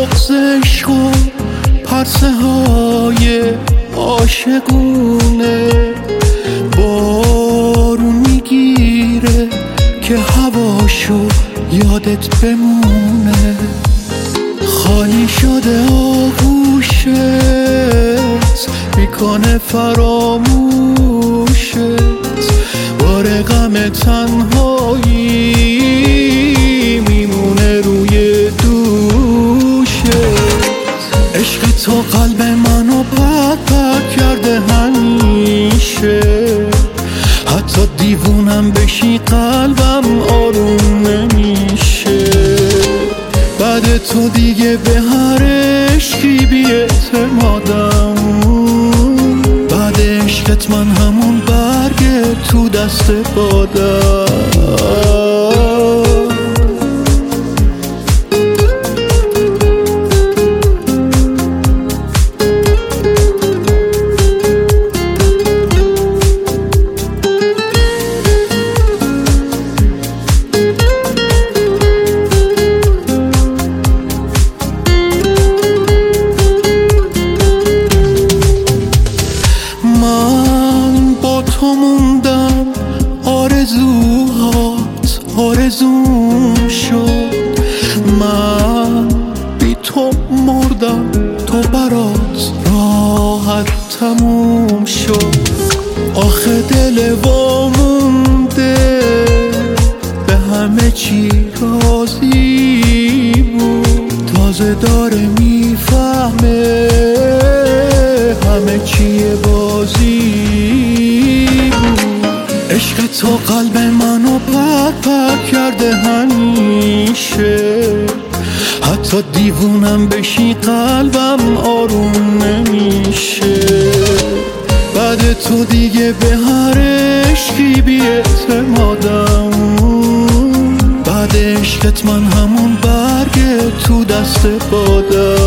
بغض عشق و پرسه های عاشقونه بارون میگیره که هواشو یادت بمونه. خالی شده آغوشت میکنه فراموشت، بار غم تنهایی میمونه روی دوشت. عشق تو قلب منو پک کرده همیشه، حتی دیوونم بشی قلبم آروم نمیشه. بعد تو دیگه به هر عشقی بی اعتمادم، بعد عشقت من همون برگ تو دست بادم. من با تو موندم، آرزوهات آرزوم شد. من بی تو مردم، تو برات راحت تموم شد. آخه دل وامونده به همه چی راضی بود، تازه داره میفهمه همه چیه بازی بود. عشق تو قلب منو پک کرده همیشه، حتی دیوونم بشی قلبم آروم نمیشه. بعد تو دیگه به هر عشقی بی اعتمادم، بعد عشقت من همون برگ تو دست بادم.